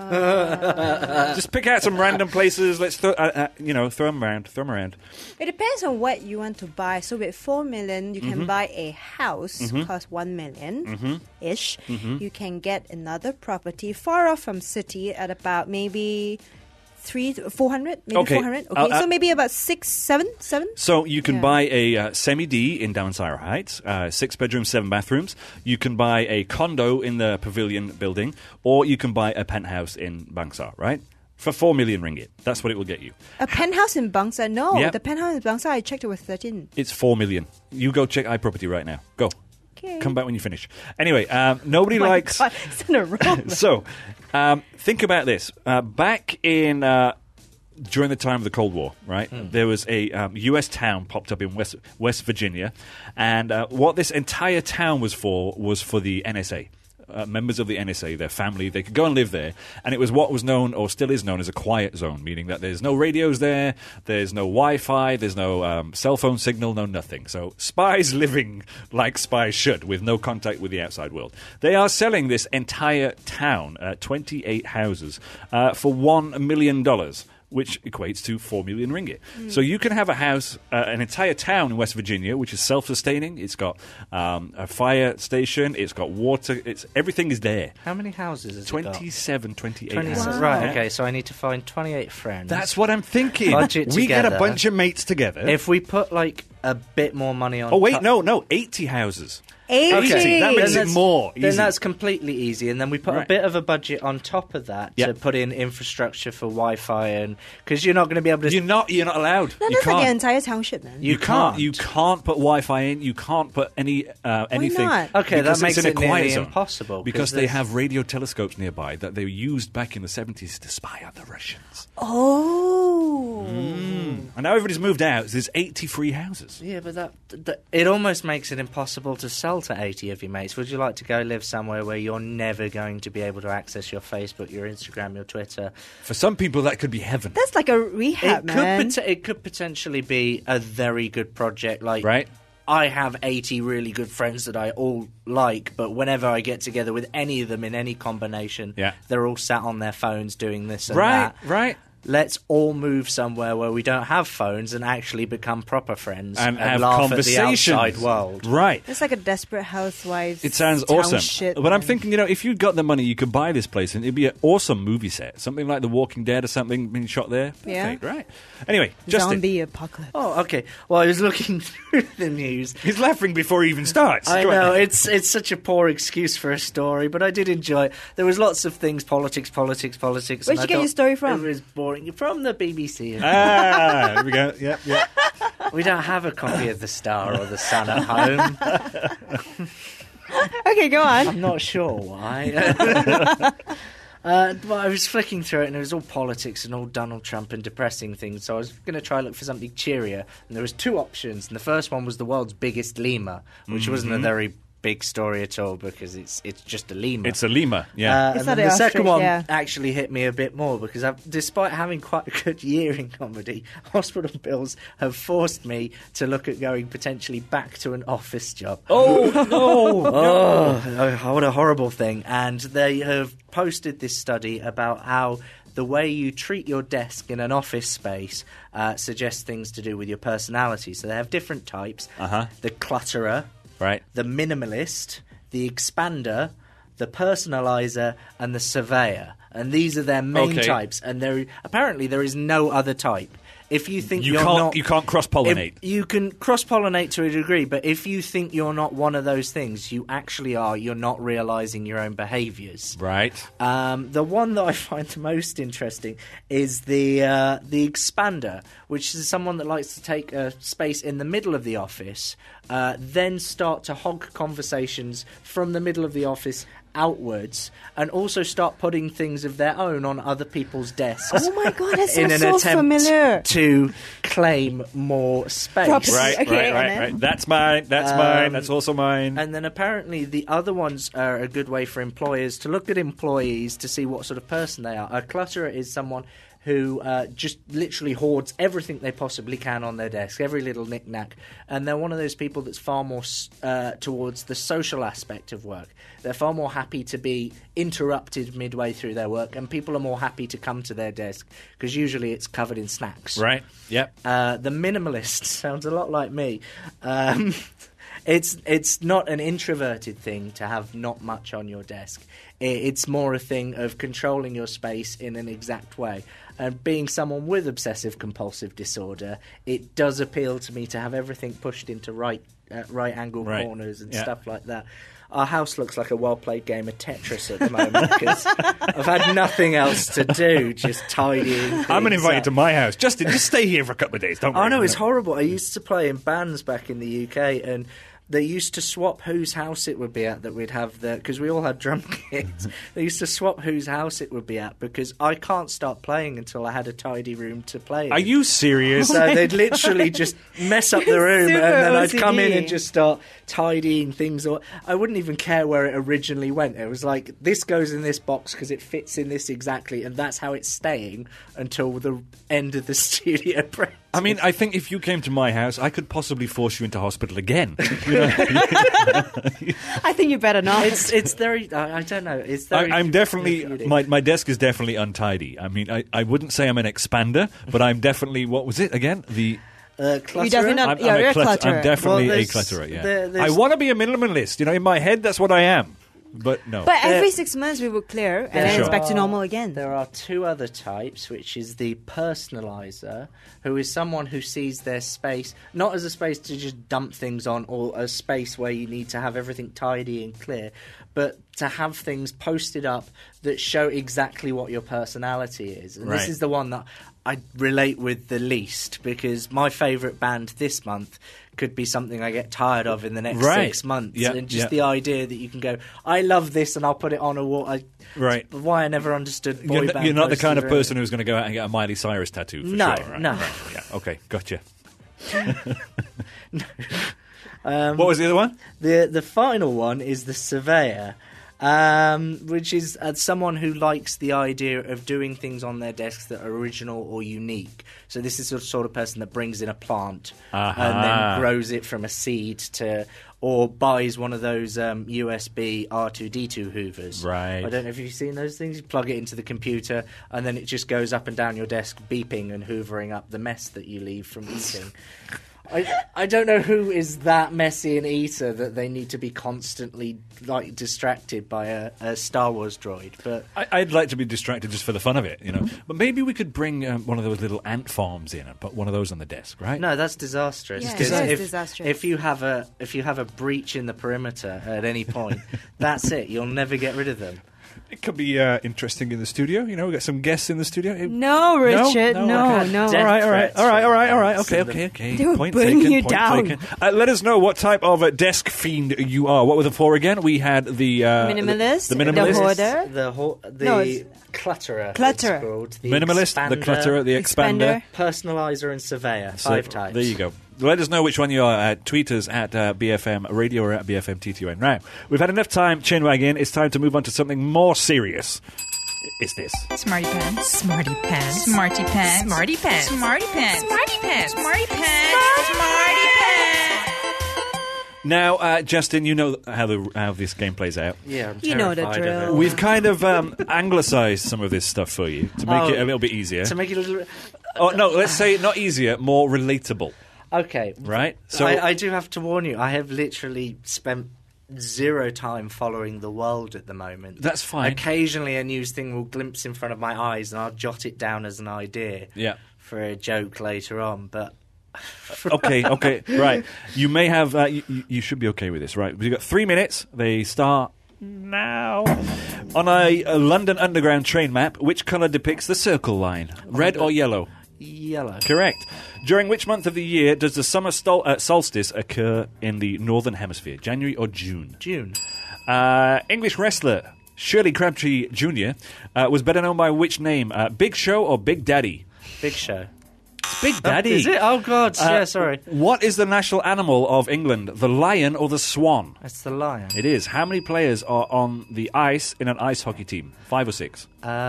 Speaker 6: Just pick out some random places. Let's throw, uh, uh, you know, throw them around. Throw them around.
Speaker 7: It depends on what you want to buy. So with four million, you can
Speaker 6: Mm-hmm.
Speaker 7: buy a house cost one million ish.
Speaker 6: Mm-hmm.
Speaker 7: You can get another property far off from city at about maybe three, four hundred, maybe
Speaker 6: Okay.
Speaker 7: four hundred. Okay,
Speaker 6: Uh, uh,
Speaker 7: so maybe about six, seven, seven.
Speaker 6: So you can
Speaker 7: Yeah.
Speaker 6: buy a uh, semi-D in Downsire Heights, uh, six bedrooms, seven bathrooms. You can buy a condo in the Pavilion building, or you can buy a penthouse in Bangsar, right? For four million ringgit. That's what it will get you.
Speaker 7: A penthouse in Bangsar? No,
Speaker 6: Yep.
Speaker 7: the penthouse in Bangsar I checked it was thirteen.
Speaker 6: It's four million. You go check iProperty right now. Go.
Speaker 7: Okay.
Speaker 6: Come back when you finish. Anyway, um, nobody
Speaker 7: Oh my
Speaker 6: likes...
Speaker 7: God, it's in a row.
Speaker 6: So, um, think about this. Uh, back in... Uh, during the time of the Cold War, right, there was a um, U S town popped up in West West Virginia, and uh, what this entire town was for was for the N S A. Uh, members of the N S A, their family, they could go and live there, and it was what was known, or still is known, as a quiet zone, meaning that there's no radios there, there's no Wi-Fi, there's no um, cell phone signal, no nothing. So spies living like spies should, with no contact with the outside world. They are selling this entire town, uh, twenty-eight houses, uh, for one million dollars. Which equates to four million ringgit. So you can have a house, uh, an entire town in West Virginia, which is self-sustaining. It's got um, a fire station. It's got water. It's everything is there.
Speaker 8: How many houses has it got?
Speaker 6: twenty-seven, twenty-eight
Speaker 8: twenty-seven.
Speaker 6: houses.
Speaker 8: Right,
Speaker 6: Yeah.
Speaker 8: okay, so I need to find twenty-eight friends.
Speaker 6: That's what I'm thinking.
Speaker 8: Budget
Speaker 6: we get a
Speaker 8: together.
Speaker 6: bunch of mates together.
Speaker 8: If we put, like, a bit more money on
Speaker 6: oh wait,
Speaker 8: top-
Speaker 6: no, no, eighty houses.
Speaker 7: eighty.
Speaker 6: Okay, that makes
Speaker 8: Then
Speaker 6: it
Speaker 8: that's-
Speaker 6: more
Speaker 8: Then
Speaker 6: easy.
Speaker 8: that's completely easy, and then we put
Speaker 6: Right.
Speaker 8: a bit of a budget on top of that
Speaker 6: Yeah.
Speaker 8: to put in infrastructure for Wi-Fi, and because you're not going to be able to.
Speaker 6: You're not. You're not allowed.
Speaker 7: No,
Speaker 6: you
Speaker 7: that's
Speaker 6: can't.
Speaker 7: like an entire township, man.
Speaker 6: You,
Speaker 8: You
Speaker 6: can't.
Speaker 8: can't.
Speaker 6: You can't put Wi-Fi in. You can't put any uh, anything.
Speaker 7: not?
Speaker 8: Okay, that
Speaker 6: because
Speaker 8: makes
Speaker 6: it's in
Speaker 8: it
Speaker 6: a quiet
Speaker 8: nearly
Speaker 6: zone.
Speaker 8: impossible,
Speaker 6: Because
Speaker 8: because
Speaker 6: they
Speaker 8: there's-
Speaker 6: have radio telescopes nearby that they used back in the seventies to spy out the Russians.
Speaker 7: Oh.
Speaker 6: And now everybody's moved out. There's eighty free houses.
Speaker 8: Yeah, but that, that it almost makes it impossible to sell to eighty of your mates. Would you like to go live somewhere where you're never going to be able to access your Facebook, your Instagram, your Twitter?
Speaker 6: For some people, that could be heaven.
Speaker 7: That's like a rehab,
Speaker 8: It could,
Speaker 7: man.
Speaker 8: pot- it could potentially be a very good project. Like,
Speaker 6: Right?
Speaker 8: I have eighty really good friends that I all like, but whenever I get together with any of them in any combination,
Speaker 6: Yeah.
Speaker 8: they're all sat on their phones doing this and
Speaker 6: Right,
Speaker 8: that.
Speaker 6: right.
Speaker 8: let's all move somewhere where we don't have phones and actually become proper friends
Speaker 6: And
Speaker 8: and,
Speaker 6: have
Speaker 8: laugh at the
Speaker 6: conversations.
Speaker 8: outside world.
Speaker 6: Right.
Speaker 7: It's like a Desperate Housewives.
Speaker 6: It sounds
Speaker 7: town
Speaker 6: awesome.
Speaker 7: shit,
Speaker 6: But I'm
Speaker 7: man.
Speaker 6: thinking, you know, if you got the money, you could buy this place and it'd be an awesome movie set. Something like The Walking Dead or something being shot there.
Speaker 7: Yeah.
Speaker 6: Perfect, right. Anyway, Justin.
Speaker 7: Zombie apocalypse.
Speaker 8: Oh, okay. Well, I was looking through the news.
Speaker 6: He's laughing before he even starts.
Speaker 8: I
Speaker 6: Go on.
Speaker 8: know, it's it's such a poor excuse for a story, but I did enjoy it. There was lots of things, politics, politics, politics.
Speaker 7: Where'd
Speaker 8: and
Speaker 7: you
Speaker 8: I
Speaker 7: get your
Speaker 8: thought
Speaker 7: story from?
Speaker 8: It was boring. From the B B C.
Speaker 6: Ah, there we go. Yep, yep.
Speaker 8: We don't have a copy of The Star or The Sun at home.
Speaker 7: Okay, go on.
Speaker 8: I'm not sure why. Uh, but I was flicking through it, and it was all politics and all Donald Trump and depressing things. So I was going to try and look for something cheerier, and there was two options. And the first one was the world's biggest lemur, which
Speaker 6: Mm-hmm.
Speaker 8: wasn't a very big story at all because it's it's just a lemur.
Speaker 6: It's a lemur, yeah.
Speaker 8: Uh,
Speaker 7: It's
Speaker 8: and
Speaker 7: not
Speaker 8: then
Speaker 7: an
Speaker 8: the second
Speaker 7: ostrich,
Speaker 8: one
Speaker 7: yeah.
Speaker 8: actually hit me a bit more because I've, despite having quite a good year in comedy, hospital bills have forced me to look at going potentially back to an office job.
Speaker 6: Oh, no.
Speaker 8: Oh, oh, what a horrible thing. And they have posted this study about how the way you treat your desk in an office space uh, suggests things to do with your personality. So they have different types.
Speaker 6: Uh-huh.
Speaker 8: The clutterer,
Speaker 6: Right.
Speaker 8: the minimalist, the expander, the personalizer, and the surveyor. And these are their main
Speaker 6: Okay.
Speaker 8: types. And there, apparently there is no other type. If you think
Speaker 6: You
Speaker 8: you're
Speaker 6: can't-
Speaker 8: not,
Speaker 6: you can't cross-pollinate.
Speaker 8: If- You can cross-pollinate to a degree, but if you think you're not one of those things, you actually are. You're not realizing your own behaviors.
Speaker 6: Right.
Speaker 8: Um, the one that I find the most interesting is the uh, the expander, which is someone that likes to take a space in the middle of the office, uh, then start to hog conversations from the middle of the office outwards, and also start putting things of their own on other people's desks.
Speaker 7: Oh my god, that
Speaker 8: in
Speaker 7: sounds
Speaker 8: an
Speaker 7: so
Speaker 8: attempt
Speaker 7: familiar.
Speaker 8: to claim more space.
Speaker 7: Property.
Speaker 6: Right,
Speaker 7: Okay,
Speaker 6: right,
Speaker 7: and
Speaker 6: right,
Speaker 7: then?
Speaker 6: right. That's mine. That's
Speaker 8: Um,
Speaker 6: mine. That's also mine.
Speaker 8: And then apparently the other ones are a good way for employers to look at employees to see what sort of person they are. A clutterer is someone who uh, just literally hoards everything they possibly can on their desk, every little knick-knack. And they're one of those people that's far more uh, towards the social aspect of work. They're far more happy to be interrupted midway through their work, and people are more happy to come to their desk because usually it's covered in snacks.
Speaker 6: Right. Yep.
Speaker 8: Uh, the minimalist sounds a lot like me. Um, it's it's not an introverted thing to have not much on your desk. I- It's more a thing of controlling your space in an exact way. And being someone with obsessive compulsive disorder, it does appeal to me to have everything pushed into right uh, right angle
Speaker 6: Right.
Speaker 8: corners and
Speaker 6: Yeah.
Speaker 8: stuff like that. Our house looks like a well-played game of Tetris at the moment because I've had nothing else to do, just tidying things
Speaker 6: I'm going to invite you
Speaker 8: up.
Speaker 6: to my house. Justin, just stay here for a couple of days. Don't worry.
Speaker 8: Oh no, it's horrible. I used to play in bands back in the U K, and they used to swap whose house it would be at that we'd have the because we all had drum kits. They used to swap whose house it would be at because I can't start playing until I had a tidy room to play in.
Speaker 6: Are you serious?
Speaker 8: So they'd literally just mess up the room, and
Speaker 7: Super
Speaker 8: then I'd
Speaker 7: O C D.
Speaker 8: come in and just start tidying things. Or I wouldn't even care where it originally went. It was like, this goes in this box because it fits in this exactly, and that's how it's staying until the end of the studio practice.
Speaker 6: I mean, I think if you came to my house, I could possibly force you into hospital again. You know?
Speaker 7: I think you better not.
Speaker 8: It's it's very I, I don't know. It's very.
Speaker 6: I, I'm definitely
Speaker 8: therapeutic.
Speaker 6: my my desk is definitely untidy. I mean, I, I wouldn't say I'm an expander, but I'm definitely what was it again? The
Speaker 8: Uh, clutterer?
Speaker 7: You definitely not-
Speaker 6: I'm,
Speaker 7: yeah,
Speaker 6: I'm,
Speaker 7: you're
Speaker 6: a
Speaker 7: a
Speaker 6: clutter-
Speaker 7: clutterer.
Speaker 6: I'm definitely
Speaker 8: Well,
Speaker 6: a
Speaker 8: there's-
Speaker 6: clutterer. Yeah,
Speaker 8: there-
Speaker 6: I
Speaker 8: there's-
Speaker 6: want to be a minimalist. You know, in my head, that's what I am. But no.
Speaker 7: But every
Speaker 8: Uh,
Speaker 7: six months we will clear, and
Speaker 8: There
Speaker 7: then it's
Speaker 6: Sure.
Speaker 7: back to normal again.
Speaker 8: There are two other types, which is the personalizer, who is someone who sees their space not as a space to just dump things on or a space where you need to have everything tidy and clear, but to have things posted up that show exactly what your personality is. And
Speaker 6: Right.
Speaker 8: this is the one that I relate with the least, because my favourite band this month could be something I get tired of in the next
Speaker 6: Right.
Speaker 8: six months.
Speaker 6: Yeah,
Speaker 8: and just
Speaker 6: yeah.
Speaker 8: the idea that you can go, I love this and I'll put it on a wall. I,
Speaker 6: Right.
Speaker 8: it's why I never understood boy
Speaker 6: You're, n-
Speaker 8: band
Speaker 6: you're not the kind of
Speaker 8: posters
Speaker 6: person who's going to go out and get a Miley Cyrus tattoo. For
Speaker 8: No,
Speaker 6: sure, right?
Speaker 8: no.
Speaker 6: Right, yeah. Okay, gotcha.
Speaker 8: Um,
Speaker 6: What was the other one?
Speaker 8: The the final one is the surveyor, Um, which is uh, someone who likes the idea of doing things on their desks that are original or unique. So this is the sort of person that brings in a plant
Speaker 6: Uh-huh.
Speaker 8: and then grows it from a seed to, or buys one of those um, U S B R two D two Hoovers.
Speaker 6: Right.
Speaker 8: I don't know if you've seen those things. You plug it into the computer and then it just goes up and down your desk beeping and hoovering up the mess that you leave from eating. I, I don't know who is that messy an eater that they need to be constantly like distracted by a, a Star Wars droid. But
Speaker 6: I, I'd like to be distracted just for the fun of it, you know. But maybe we could bring um, one of those little ant farms in and put one of those on the desk, right?
Speaker 8: no, that's disastrous.
Speaker 7: Yeah,
Speaker 8: 'Cause
Speaker 7: it is
Speaker 8: if,
Speaker 7: disastrous.
Speaker 8: if you have a if you have a breach in the perimeter at any point, that's it. You'll never get rid of them.
Speaker 6: It could be uh, interesting in the studio. You know, we've got some guests in the studio.
Speaker 7: No, Richard, no, no.
Speaker 8: I've had
Speaker 7: no.
Speaker 8: death
Speaker 6: All right, all right,
Speaker 8: threats
Speaker 6: all right, all right, all
Speaker 8: from
Speaker 6: right.
Speaker 8: ants
Speaker 6: Okay,
Speaker 8: in the-
Speaker 6: okay, okay.
Speaker 7: They will
Speaker 6: Point
Speaker 7: burn
Speaker 6: taken.
Speaker 7: you
Speaker 6: point
Speaker 7: down.
Speaker 6: taken. Uh, let us know what type of uh, desk fiend you are. What were the four again? We had the uh,
Speaker 7: Minimalist,
Speaker 6: the, the
Speaker 7: the
Speaker 6: minimalist,
Speaker 7: hoarder.
Speaker 8: The ho- the
Speaker 7: No, it's-
Speaker 8: clutterer.
Speaker 7: Clutterer.
Speaker 8: It's called. The
Speaker 6: minimalist, the
Speaker 8: expander,
Speaker 6: clutterer, the expander.
Speaker 7: Expander.
Speaker 8: personalizer, and surveyor.
Speaker 6: So,
Speaker 8: Five types.
Speaker 6: There you go. Let us know which one you are at. Tweet us at uh, B F M Radio or at B F M T T U N. Right, we've had enough time chinwagging. It's time to move on to something more serious. It's this.
Speaker 12: Smarty pants.
Speaker 3: Smarty pants.
Speaker 12: Smarty pants.
Speaker 3: Smarty pants.
Speaker 12: Smarty pants.
Speaker 3: Smarty pants.
Speaker 12: Smarty pants. Smarty pants.
Speaker 6: Now, uh, Justin, you know how the how this game plays out.
Speaker 8: Yeah, I'm
Speaker 7: You know the
Speaker 8: terrified of
Speaker 7: drill.
Speaker 8: it.
Speaker 6: We've kind of um, anglicised some of this stuff for you to make
Speaker 8: Oh.
Speaker 6: it a little bit easier.
Speaker 8: To make it a little.
Speaker 6: Oh no, let's say not easier, more relatable.
Speaker 8: Okay.
Speaker 6: Right? So
Speaker 8: I, I do have to warn you. I have literally spent zero time following the world at the moment.
Speaker 6: That's fine.
Speaker 8: Occasionally, a news thing will glimpse in front of my eyes, and I'll jot it down as an idea.
Speaker 6: Yeah.
Speaker 8: For a joke later on, but.
Speaker 6: okay, okay, right. You may have. Uh, you, you- you should be okay with this, right? We've got three minutes. They start now. On a, a London Underground train map, which colour depicts the circle line? Red or yellow?
Speaker 8: Yellow.
Speaker 6: Correct. During which month of the year does the summer stol- uh, solstice occur in the northern hemisphere? January or June?
Speaker 8: June.
Speaker 6: Uh, English wrestler Shirley Crabtree Junior Uh, was better known by which name? Uh, Big Show or Big Daddy?
Speaker 8: Big Show.
Speaker 6: Big Daddy.
Speaker 8: Is it? Oh, God.
Speaker 6: Uh,
Speaker 8: yeah, sorry.
Speaker 6: What is the national animal of England? The lion or the swan?
Speaker 8: That's the lion.
Speaker 6: It is. How many players are on the ice in an ice hockey team? Five or six?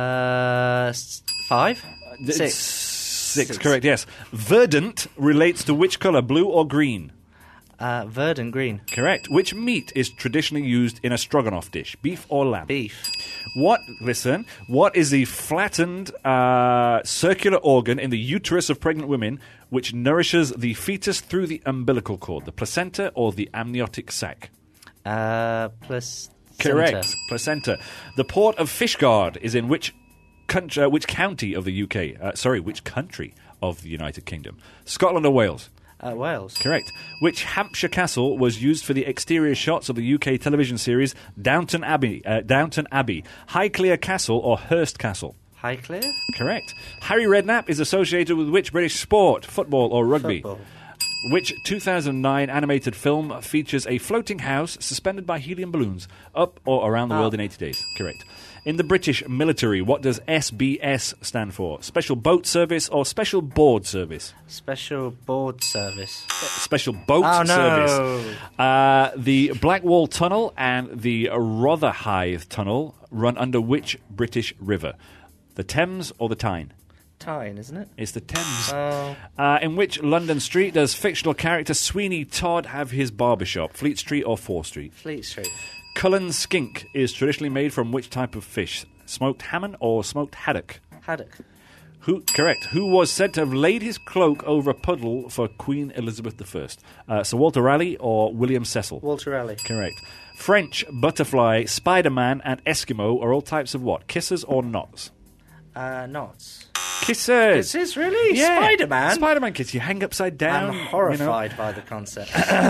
Speaker 8: Uh, s- five?
Speaker 6: It's
Speaker 8: Six.
Speaker 6: Six,
Speaker 8: Six.
Speaker 6: correct, yes. Verdant relates to which colour, blue or green?
Speaker 8: Uh, verdant green.
Speaker 6: Correct. Which meat is traditionally used in a stroganoff dish, beef or lamb?
Speaker 8: Beef.
Speaker 6: What, listen, what is the flattened uh, circular organ in the uterus of pregnant women which nourishes the fetus through the umbilical cord, the placenta or the amniotic sac?
Speaker 8: Uh, plus.
Speaker 6: Correct. Placenta. The port of Fishguard is in which country, uh, which county of the U K? Uh, sorry, which country of the United Kingdom? Scotland or Wales?
Speaker 8: Uh, Wales.
Speaker 6: Correct. Which Hampshire castle was used for the exterior shots of the U K television series Downton Abbey? Uh, Downton Abbey. Highclere Castle or Hurst Castle?
Speaker 8: Highclere?
Speaker 6: Correct. Harry Redknapp is associated with which British sport? Football or rugby?
Speaker 8: Football.
Speaker 6: Which two thousand nine animated film features a floating house suspended by helium balloons up or around the
Speaker 8: Oh.
Speaker 6: world in eighty days? Correct. In the British military, what does S B S stand for? Special Boat Service or Special Board Service?
Speaker 8: Special Board Service.
Speaker 6: Special Boat
Speaker 8: Oh, no.
Speaker 6: Service. Uh, the Blackwall Tunnel and the Rotherhithe Tunnel run under which British river? The Thames or the Tyne?
Speaker 8: Tyne, isn't it?
Speaker 6: It's the Thames.
Speaker 8: Oh.
Speaker 6: Uh, in which London street does fictional character Sweeney Todd have his barbershop? Fleet Street or Fore Street?
Speaker 8: Fleet Street.
Speaker 6: Cullen skink is traditionally made from which type of fish? Smoked salmon or smoked haddock?
Speaker 8: Haddock.
Speaker 6: Who correct? Who was said to have laid his cloak over a puddle for Queen Elizabeth the First? Uh, Sir Walter Raleigh or William Cecil?
Speaker 8: Walter Raleigh.
Speaker 6: Correct. French, butterfly, Spider-Man, and Eskimo are all types of what? Kisses or knots?
Speaker 8: Uh, knots.
Speaker 6: Kisses.
Speaker 8: Kisses, really?
Speaker 6: Yeah.
Speaker 8: Spider-Man?
Speaker 6: Spider-Man kiss. You hang upside down.
Speaker 8: I'm horrified
Speaker 6: you know.
Speaker 8: by the concept.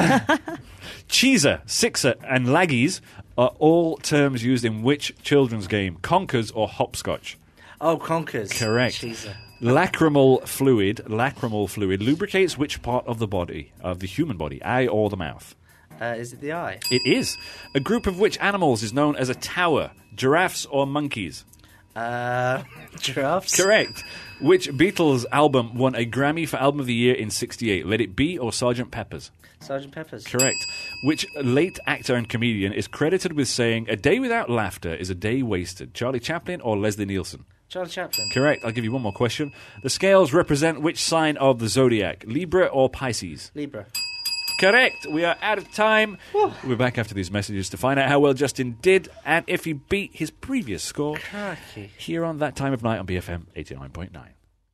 Speaker 6: Cheeser, sixer, and laggies are all terms used in which children's game? Conkers or hopscotch?
Speaker 8: Oh, conkers.
Speaker 6: Correct.
Speaker 8: Cheeser.
Speaker 6: Lacrimal fluid, lacrimal fluid lubricates which part of the body, of the human body, eye or the mouth?
Speaker 8: Uh, is it the eye?
Speaker 6: It is. A group of which animals is known as a tower? Giraffes or monkeys?
Speaker 8: Uh, giraffes.
Speaker 6: Correct. Which Beatles album won a Grammy for Album of the Year in sixty-eight? Let It Be or Sergeant Pepper's?
Speaker 8: Sergeant Pepper's.
Speaker 6: Correct. Which late actor and comedian is credited with saying, "A day without laughter is a day wasted"? Charlie Chaplin or Leslie Nielsen?
Speaker 8: Charlie Chaplin.
Speaker 6: Correct. I'll give you one more question. The scales represent which sign of the zodiac? Libra or Pisces?
Speaker 8: Libra.
Speaker 6: Correct. We are out of time. We're back after these messages to find out how well Justin did and if he beat his previous score.
Speaker 8: Crikey.
Speaker 6: Here on That Time of Night on B F M eighty-nine point nine.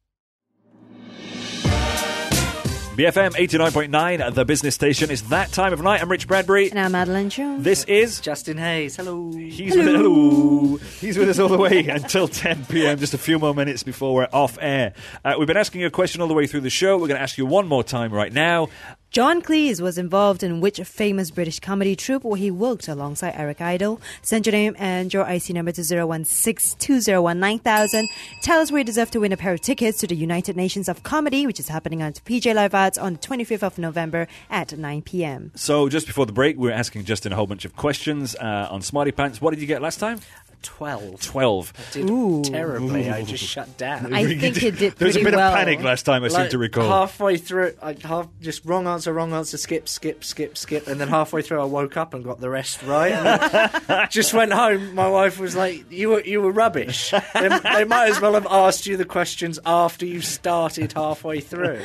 Speaker 6: B F M eighty-nine point nine, the business station. It's That Time of Night. I'm Rich Bradbury.
Speaker 7: And I'm Madeline Jones.
Speaker 6: This is
Speaker 8: Justin Hayes. Hello.
Speaker 6: He's with, hello. He's with us all the way until ten p.m., just a few more minutes before we're off air. Uh, we've been asking you a question all the way through the show. We're going to ask you one more time right now.
Speaker 7: John Cleese was involved in which famous British comedy troupe where he worked alongside Eric Idle? Send your name and your I C number to zero one six two zero one nine thousand. Tell us where you deserve to win a pair of tickets to the United Nations of Comedy, which is happening on P J Live Arts on the twenty-fifth of November at nine p.m.
Speaker 6: So just before the break, we were asking Justin a whole bunch of questions uh, on Smarty Pants. What did you get last time?
Speaker 8: Twelve.
Speaker 6: Twelve.
Speaker 8: I did
Speaker 7: Ooh.
Speaker 8: terribly. I just shut down.
Speaker 7: I think he did
Speaker 6: There was a
Speaker 7: pretty
Speaker 6: bit
Speaker 7: well.
Speaker 6: of panic last time, I seem
Speaker 8: Like,
Speaker 6: to recall.
Speaker 8: Halfway through, I half just wrong answer, wrong answer, skip, skip, skip, skip, and then halfway through, I woke up and got the rest right. And just went home. My wife was like, "You were you were rubbish. They, they might as well have asked you the questions after you started halfway through."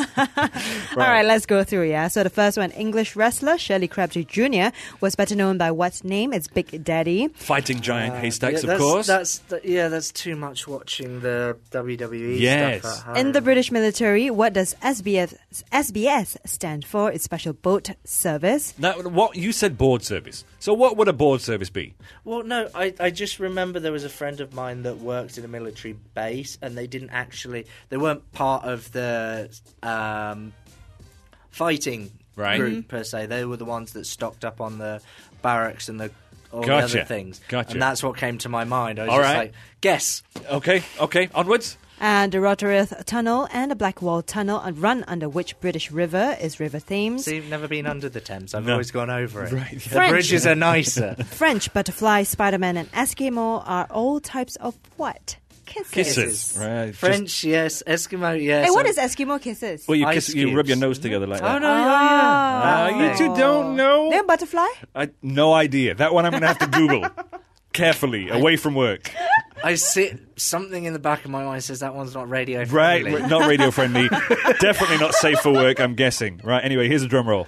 Speaker 7: All right, let's go through, yeah. So the first one, English wrestler Shirley Crabtree Junior was better known by what name? It's Big Daddy.
Speaker 6: Fighting giant
Speaker 8: Uh,
Speaker 6: haystacks,
Speaker 8: yeah,
Speaker 6: of course.
Speaker 8: That's th- yeah, that's too much watching the W W E
Speaker 6: Yes.
Speaker 8: stuff at home.
Speaker 7: In the British military, what does S B S, S B S stand for? It's Special Boat Service.
Speaker 6: Now, what you said board service. So what would a board service be?
Speaker 8: Well, no, I, I just remember there was a friend of mine that worked in a military base, and they didn't actually, they weren't part of the um, fighting
Speaker 6: Right.
Speaker 8: group per se. They were the ones that stocked up on the barracks and the all
Speaker 6: Gotcha.
Speaker 8: the other things.
Speaker 6: Gotcha.
Speaker 8: And that's what came to my mind. I was
Speaker 6: All
Speaker 8: just
Speaker 6: right.
Speaker 8: like, guess.
Speaker 6: Okay, okay, onwards.
Speaker 7: And the Rotterdam Tunnel and the Blackwall Tunnel run under which British river is River Thames?
Speaker 8: See, I've never been under the Thames. I've
Speaker 6: No.
Speaker 8: always gone over it.
Speaker 6: Right, yeah.
Speaker 8: The
Speaker 7: French.
Speaker 8: bridges are nicer.
Speaker 7: French, butterfly, Spider-Man and Eskimo are all types of what? Kisses.
Speaker 6: Kisses. Right. just-
Speaker 8: French, yes. Eskimo, yes.
Speaker 7: Hey, what
Speaker 8: I'm-
Speaker 7: is Eskimo kisses?
Speaker 6: well, you,
Speaker 8: Ice
Speaker 6: kiss, you rub your
Speaker 8: cubes.
Speaker 6: nose together like
Speaker 8: Oh,
Speaker 6: that.
Speaker 8: no, yeah, yeah.
Speaker 6: Ah, you two don't know?
Speaker 7: They're butterfly?
Speaker 6: I, no idea. That one I'm going to have to Google carefully, away from work.
Speaker 8: I sit, something in the back of my mind says that one's not radio
Speaker 6: Right,
Speaker 8: friendly.
Speaker 6: r- not radio friendly. Definitely not safe for work, I'm guessing. Right, anyway, here's a drum roll.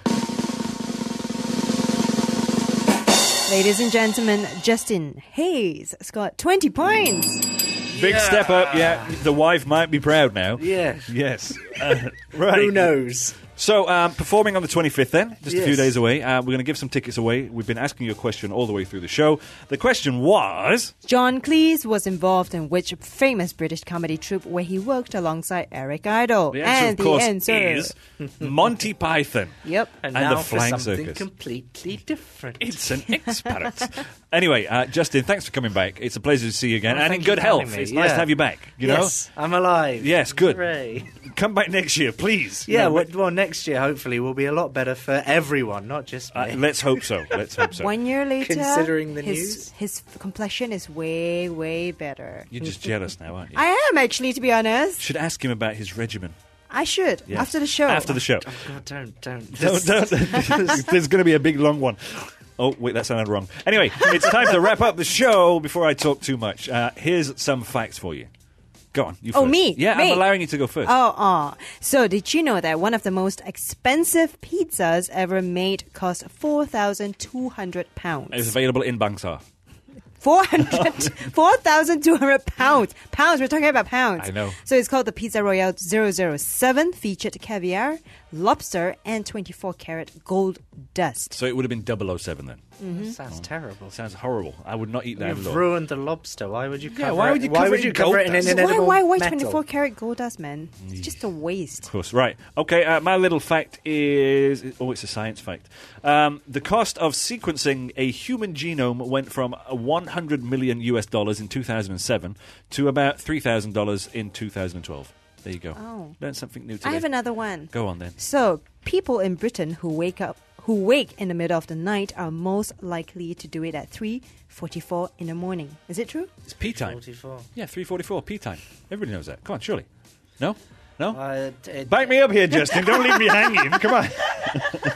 Speaker 7: Ladies and gentlemen, Justin Hayes scored twenty points.
Speaker 6: Big step up, yeah. The wife might be proud now.
Speaker 8: Yeah.
Speaker 6: Yes. Uh, right.
Speaker 8: Who knows?
Speaker 6: So, um, performing on the twenty-fifth then, just a few
Speaker 8: Yes.
Speaker 6: days away. Uh, we're going to give some tickets away. We've been asking you a question all the way through the show. The question was...
Speaker 7: John Cleese was involved in which famous British comedy troupe where he worked alongside Eric Idle?
Speaker 6: The answer,
Speaker 7: and
Speaker 6: of course,
Speaker 7: the answer
Speaker 6: is Monty Python.
Speaker 7: Yep.
Speaker 8: And,
Speaker 6: And
Speaker 8: now
Speaker 6: the
Speaker 8: for
Speaker 6: Flying
Speaker 8: something
Speaker 6: Circus.
Speaker 8: completely different.
Speaker 6: It's an experiment. Anyway, uh, Justin, thanks for coming back. It's a pleasure to see you again.
Speaker 8: Well,
Speaker 6: and in
Speaker 8: thank you
Speaker 6: good
Speaker 8: for having
Speaker 6: health.
Speaker 8: me,
Speaker 6: It's nice
Speaker 8: yeah.
Speaker 6: to have you back, you
Speaker 8: yes, I'm alive.
Speaker 6: know? Yes, good.
Speaker 8: Hooray.
Speaker 6: Come back next year, please.
Speaker 8: Yeah,
Speaker 6: No,
Speaker 8: well, well, next year hopefully will be a lot better for everyone, not just me.
Speaker 6: uh, let's hope so. Let's hope so.
Speaker 7: One year later,
Speaker 8: Considering the
Speaker 7: his,
Speaker 8: news?
Speaker 7: his complexion is way, way better.
Speaker 6: You're just jealous now, aren't you?
Speaker 7: I am, actually, to be honest.
Speaker 6: Should ask him about his regimen.
Speaker 7: I should,
Speaker 6: Yes.
Speaker 7: after the show.
Speaker 6: After the show.
Speaker 8: Oh, God, don't, don't.
Speaker 6: Don't, don't. There's going to be a big, long one. Oh, wait, that sounded wrong. Anyway, it's time to wrap up the show before I talk too much. Uh, here's some facts for you. Go on. You
Speaker 7: Oh,
Speaker 6: first.
Speaker 7: me?
Speaker 6: Yeah,
Speaker 7: Me?
Speaker 6: I'm allowing you to go first.
Speaker 7: Oh, oh. So, did you know that one of the most expensive pizzas ever made cost four thousand two hundred pounds?
Speaker 6: It's available in Bangsar.
Speaker 7: four hundred, four thousand two hundred pounds. Pounds, we're talking about pounds.
Speaker 6: I know.
Speaker 7: So it's called the Pizza Royale zero zero seven, featured caviar, lobster, and twenty-four karat gold dust.
Speaker 6: So it would have been double oh seven then.
Speaker 7: Mm-hmm.
Speaker 8: Sounds terrible.
Speaker 6: Sounds horrible. I would not eat that.
Speaker 8: You've
Speaker 6: alone.
Speaker 8: ruined the lobster. Why would you cover
Speaker 6: Yeah, why
Speaker 8: it?
Speaker 6: would you
Speaker 8: why
Speaker 6: cover
Speaker 8: would
Speaker 6: it
Speaker 8: you
Speaker 6: in
Speaker 8: cover
Speaker 6: gold
Speaker 8: it in
Speaker 6: dust?
Speaker 8: an
Speaker 7: Why,
Speaker 8: inedible
Speaker 7: why, why
Speaker 8: metal?
Speaker 7: twenty-four karat gold dust, man? It's just a waste.
Speaker 6: Of course, right. Okay, uh, my little fact is... Oh, it's a science fact. Um, the cost of sequencing a human genome went from one hundred million U S dollars in two thousand seven to about three thousand dollars in two thousand twelve. There you go.
Speaker 7: Oh.
Speaker 6: Learned something new today.
Speaker 7: I have another one.
Speaker 6: Go on then.
Speaker 7: So, people in Britain who wake up, who wake in the middle of the night are most likely to do it at three forty-four in the morning. Is it true?
Speaker 6: It's pee time.
Speaker 8: forty-four.
Speaker 6: Yeah, three forty-four, pee time. Everybody knows that. Come on, surely. No? No?
Speaker 8: Uh, it-
Speaker 6: Back me up here, Justin. Don't leave me hanging. Come on.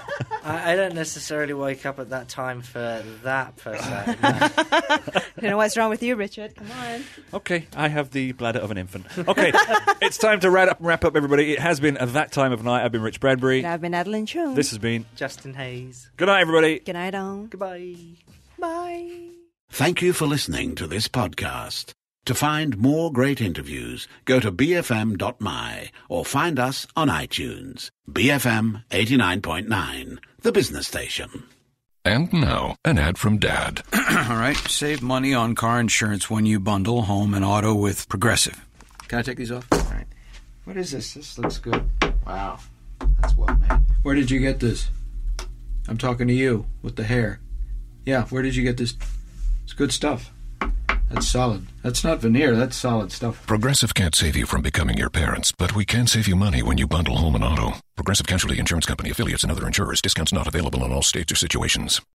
Speaker 8: I, I don't necessarily wake up at that time for that per se. No.
Speaker 7: I don't know what's wrong with you, Richard. Come on.
Speaker 6: Okay, I have the bladder of an infant. Okay, it's time to wrap up, wrap up, everybody. It has been at that time of night. I've been Rich Bradbury.
Speaker 7: And I've been Adeline Chung.
Speaker 6: This has been
Speaker 8: Justin Hayes.
Speaker 6: Good night, everybody.
Speaker 7: Good night, all.
Speaker 8: Goodbye.
Speaker 7: Bye.
Speaker 5: Thank you for listening to this podcast. To find more great interviews, go to b f m dot m y or find us on iTunes. B F M eighty-nine point nine, the business station.
Speaker 9: And now, an ad from Dad.
Speaker 10: All right, save money on car insurance when you bundle home and auto with Progressive. Can I take these off? All right. What is this? This looks good. Wow. That's well made. Where did you get this? I'm talking to you with the hair. Yeah, where did you get this? It's good stuff. That's solid. That's not veneer. That's solid stuff.
Speaker 9: Progressive can't save you from becoming your parents, but we can save you money when you bundle home and auto. Progressive Casualty Insurance Company, affiliates, and other insurers. Discounts not available in all states or situations.